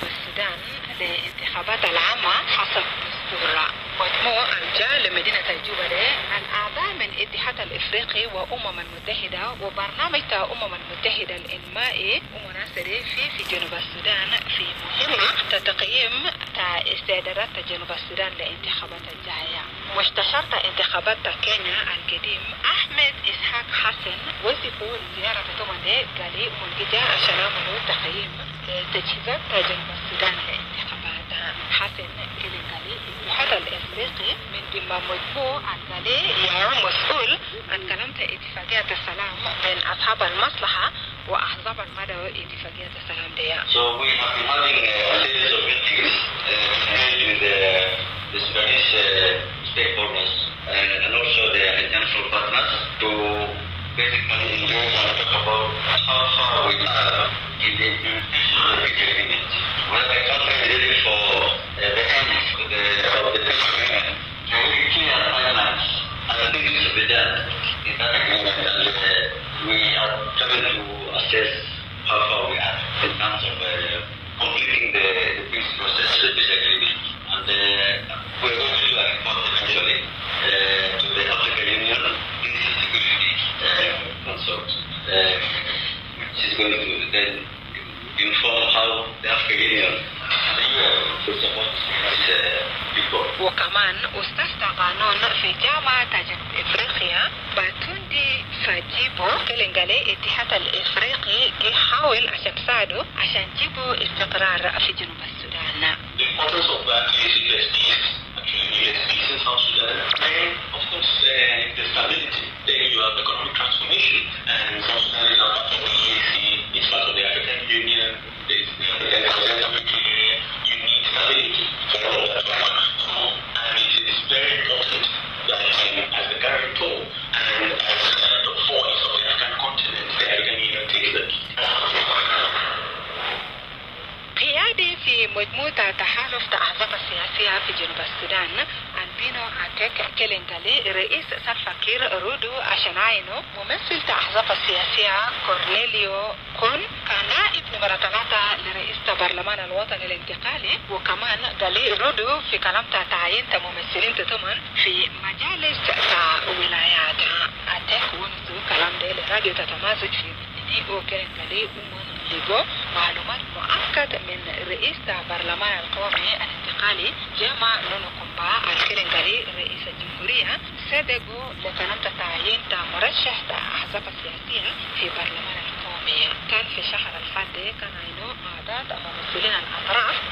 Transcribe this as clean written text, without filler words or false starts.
جنوب السودان للانتخابات العامة حسب دستور مجموع الجا لمدينة الجوبة. الأعضاء من الاتحاد الإفريقي وأمم المتحدة وبرنامج أمم المتحدة الإنمائي ومناصري في جنوب السودان في مهمة تقييم استعدادات جنوب السودان للانتخابات الجاية. مستشار انتخابات كينيا القديم أحمد إسحاق حسن وصفوا زيارة توماندي قالي منجدة عشان يعملوا تقييم تجهيزات جنوب السودان للانتخابات. حسن قالي الاتحاد الإفريقي من ضمن مجموع قالي مسؤول عن كلام اتفاقية السلام بين أصحاب المصلحة وأحزاب المدى اتفاقية السلام دي. So we have been having a series of meetings with the Spanish stakeholders and also the international partners to basically engage and talk about how far we are in the implementation of the peace agreement. Where the country is ready for the end of the peace agreement, very clear timelines and things to be done in that agreement, and we are trying to assess how far we are in terms of completing the peace process, the peace agreement. And we're going to do a report eventually to the African Union Peace Security Consort, which is going to then inform how the African Union and the UN will support this report. وكمان أستاذ قانون في جامعة جنوب إفريقيا باتوندي فاجيبو كلنجالي اتحاد الإفريقي يحاول عشان تساعده عشان يجيبوا استقرار في جنوب السودان. The importance of that is actually peace in South Sudan, and of course the stability. Then you have economic transformation, and South Sudan is part of the EAC, it's part of the African Union. You need stability for all that to work. And it is very important that as the guarantor and as the voice of the African continent, the African Union takes the قيادي في مجموعة تحالف الأحزاب السياسية في جنوب السودان أنبينو أتك كلينغالي رئيس سلفا كير رودو عشان عينه ممثل الأحزاب السياسية كورنيليو كون كان نائب نمرة 3 لرئيس البرلمان الوطني الانتقالي. وكمان قالي رودو في كلام تعيين ممثلين تتمن في مجالس ولايات أتك ونسو كلام ده لراديو تتمازج في ديو كلينغالي لقوا معلومات مؤكد من رئيس البرلمان القومي الانتقالي جمع نونو كومبا الكلينغالي رئيس الجمهورية صدقوا لكلام تعيين مرشح أحزاب السياسية في برلمان القومي. كان في شهر الفات كان عينو أعداد ممثلين الأطراف